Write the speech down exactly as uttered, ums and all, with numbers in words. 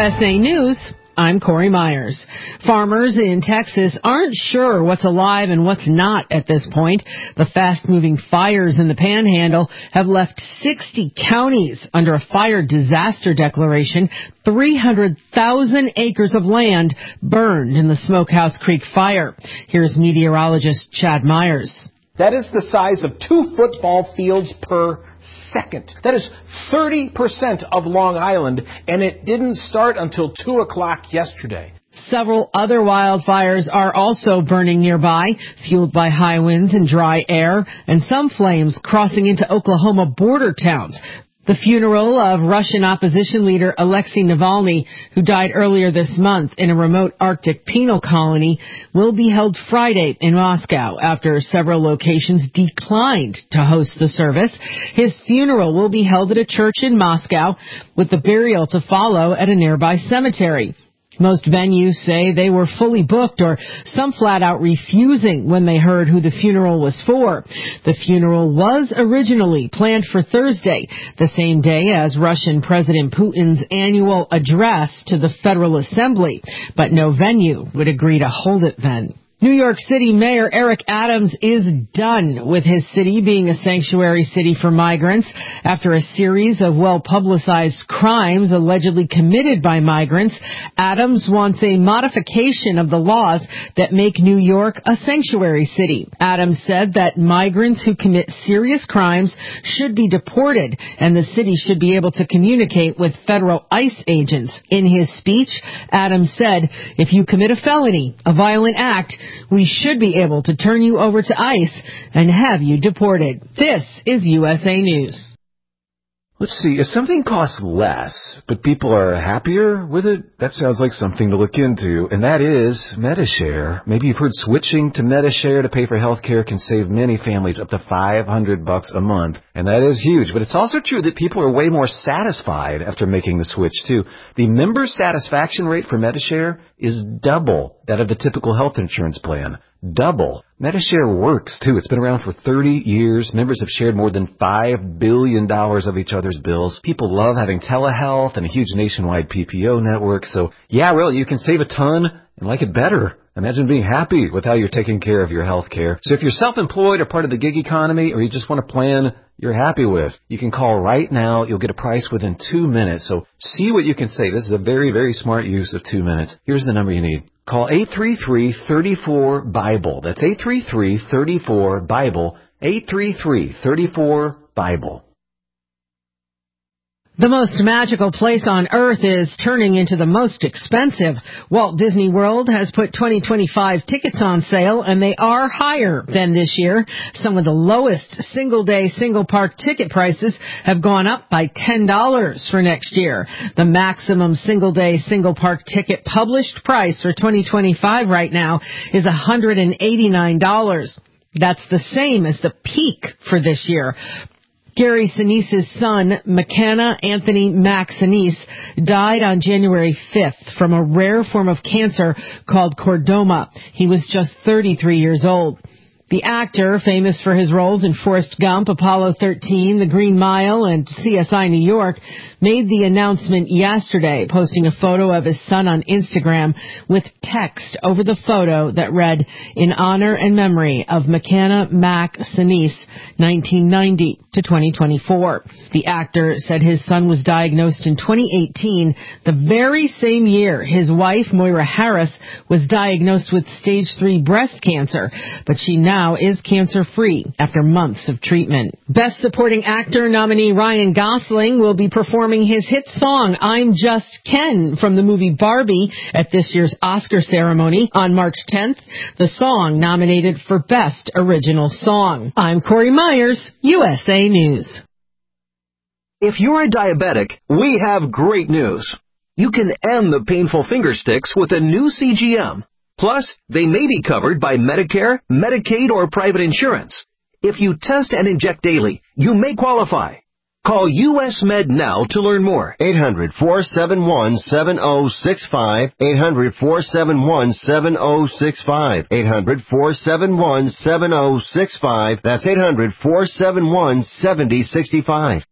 S A News, I'm Corey Myers. Farmers in Texas aren't sure what's alive and what's not at this point. The fast-moving fires in the Panhandle have left sixty counties under a fire disaster declaration. three hundred thousand acres of land burned in the Smokehouse Creek fire. Here's meteorologist Chad Myers. That is the size of two football fields per second. That is thirty percent of Long Island, and it didn't start until two o'clock yesterday. Several other wildfires are also burning nearby, fueled by high winds and dry air, and some flames crossing into Oklahoma border towns. The funeral of Russian opposition leader Alexei Navalny, who died earlier this month in a remote Arctic penal colony, will be held Friday in Moscow after several locations declined to host the service. His funeral will be held at a church in Moscow, with the burial to follow at a nearby cemetery. Most venues say they were fully booked, or some flat out refusing when they heard who the funeral was for. The funeral was originally planned for Thursday, the same day as Russian President Putin's annual address to the Federal Assembly, but no venue would agree to hold it then. New York City Mayor Eric Adams is done with his city being a sanctuary city for migrants after a series of well-publicized crimes allegedly committed by migrants. Adams wants a modification of the laws that make New York a sanctuary city. Adams said that migrants who commit serious crimes should be deported, and the city should be able to communicate with federal ICE agents. In his speech, Adams said, "If you commit a felony, a violent act, we should be able to turn you over to ICE and have you deported." This is U S A News. Let's see, if something costs less, but people are happier with it, that sounds like something to look into, and that is Medi-Share. Maybe you've heard switching to Medi-Share to pay for health care can save many families up to five hundred bucks a month, and that is huge. But it's also true that people are way more satisfied after making the switch, too. The member satisfaction rate for Medi-Share is double that of the typical health insurance plan. Double. Medi-Share works, too. It's been around for thirty years. Members have shared more than five billion dollars of each other's bills. People love having telehealth and a huge nationwide P P O network. So, yeah, really, you can save a ton and like it better. Imagine being happy with how you're taking care of your health care. So if you're self-employed or part of the gig economy, or you just want a plan you're happy with, you can call right now. You'll get a price within two minutes. So see what you can save. This is a very, very smart use of two minutes. Here's the number you need. Call eight three three, three four, BIBLE. That's eight three three, three four, BIBLE. eight three three, three four, BIBLE. The most magical place on earth is turning into the most expensive. Walt Disney World has put twenty twenty-five tickets on sale, and they are higher than this year. Some of the lowest single-day, single-park ticket prices have gone up by ten dollars for next year. The maximum single-day, single-park ticket published price for twenty twenty-five right now is one hundred eighty-nine dollars. That's the same as the peak for this year. Gary Sinise's son, McKenna Anthony Mac Sinise, died on January fifth from a rare form of cancer called chordoma. He was just thirty-three years old. The actor, famous for his roles in Forrest Gump, Apollo thirteen, The Green Mile, and C S I New York, made the announcement yesterday, posting a photo of his son on Instagram with text over the photo that read, "In honor and memory of McKenna Mac Sinise, nineteen ninety to twenty twenty-four. The actor said his son was diagnosed in twenty eighteen, the very same year his wife, Moira Harris, was diagnosed with stage three breast cancer, but she now is cancer-free after months of treatment. Best Supporting Actor nominee Ryan Gosling will be performing his hit song, I'm Just Ken, from the movie Barbie at this year's Oscar ceremony on March tenth. The song nominated for Best Original Song. I'm Corey Myers, U S A News. If you're a diabetic, we have great news. You can end the painful finger sticks with a new C G M. Plus, they may be covered by Medicare, Medicaid, or private insurance. If you test and inject daily, you may qualify. Call U S Med now to learn more. eight hundred, four seven one, seven oh six five. eight hundred, four seven one, seven oh six five. eight hundred, four seven one, seven oh six five. That's eight hundred, four seven one, seven oh six five.